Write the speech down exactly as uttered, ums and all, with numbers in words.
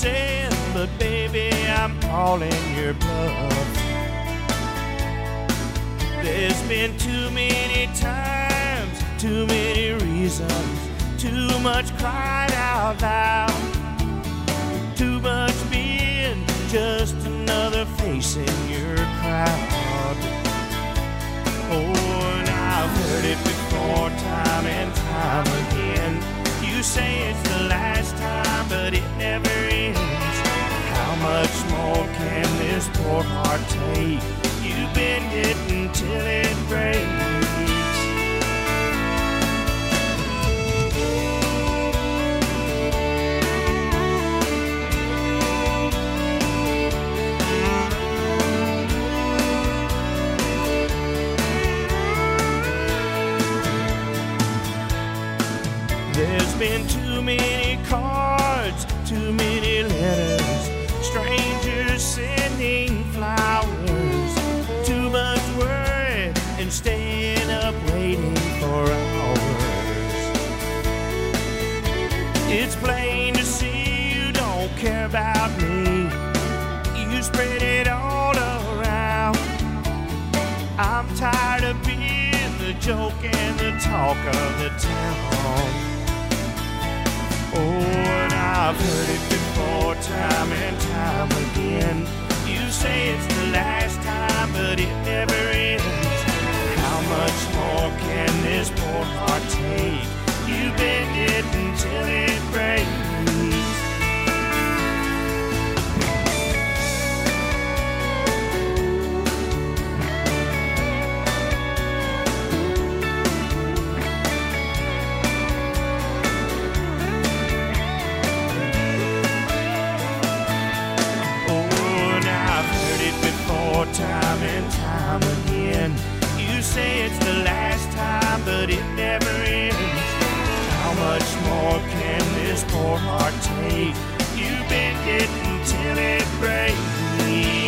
saying, but baby, I'm calling your bluff. There's been too many times, too many reasons, too much crying out loud, too much being just another face in your crowd. Oh, and I've heard it before, time and time again. You say it's the last time, but it never ends. How much more can this poor heart take? You bend it until it breaks. There's been too many cards, too many letters, strangers sending flowers, too much worry and staying up waiting for hours. It's plain to see you don't care about me. You spread it all around. I'm tired of being the joke and the talk of the town. Oh, and I've heard it before, time and time again. You say it's the last time, but it never ends. How much more can this poor heart take? You bend it until it breaks. Time and time again. You say it's the last time, but it never ends. How much more can this poor heart take? You bend it until it breaks.